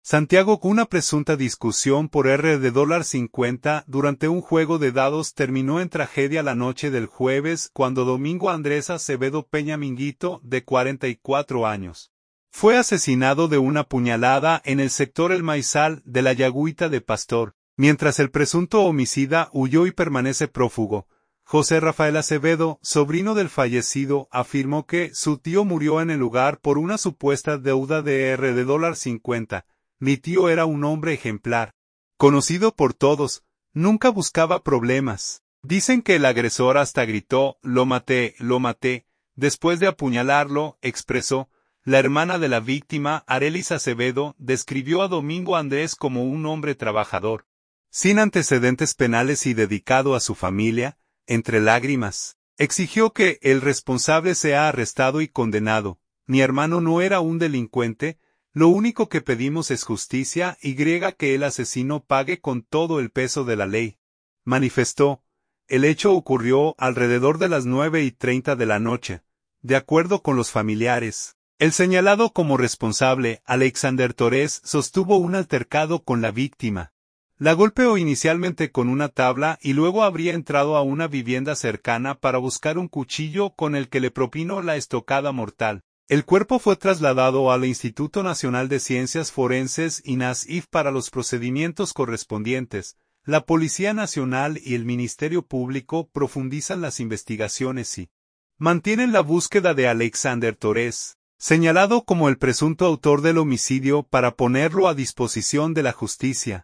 Santiago, una presunta discusión por $50 durante un juego de dados terminó en tragedia la noche del jueves cuando Domingo Andrés Acevedo Peña Minguito, de 44 años, fue asesinado de una puñalada en el sector El Maizal de la Yagüita de Pastor, mientras el presunto homicida huyó y permanece prófugo. José Rafael Acevedo, sobrino del fallecido, afirmó que su tío murió en el lugar por una supuesta deuda de $50. Mi tío era un hombre ejemplar, conocido por todos, nunca buscaba problemas. Dicen que el agresor hasta gritó, lo maté, después de apuñalarlo, expresó. La hermana de la víctima, Arelis Acevedo, describió a Domingo Andrés como un hombre trabajador, sin antecedentes penales y dedicado a su familia. Entre lágrimas, exigió que el responsable sea arrestado y condenado. Mi hermano no era un delincuente, lo único que pedimos es justicia y que el asesino pague con todo el peso de la ley. Manifestó. El hecho ocurrió alrededor de las 9:30 de la noche. De acuerdo con los familiares, el señalado como responsable, Alexander Torres, sostuvo un altercado con la víctima. La golpeó inicialmente con una tabla y luego habría entrado a una vivienda cercana para buscar un cuchillo con el que le propinó la estocada mortal. El cuerpo fue trasladado al Instituto Nacional de Ciencias Forenses INASIF para los procedimientos correspondientes. La Policía Nacional y el Ministerio Público profundizan las investigaciones y mantienen la búsqueda de Alexander Torres, señalado como el presunto autor del homicidio, para ponerlo a disposición de la justicia.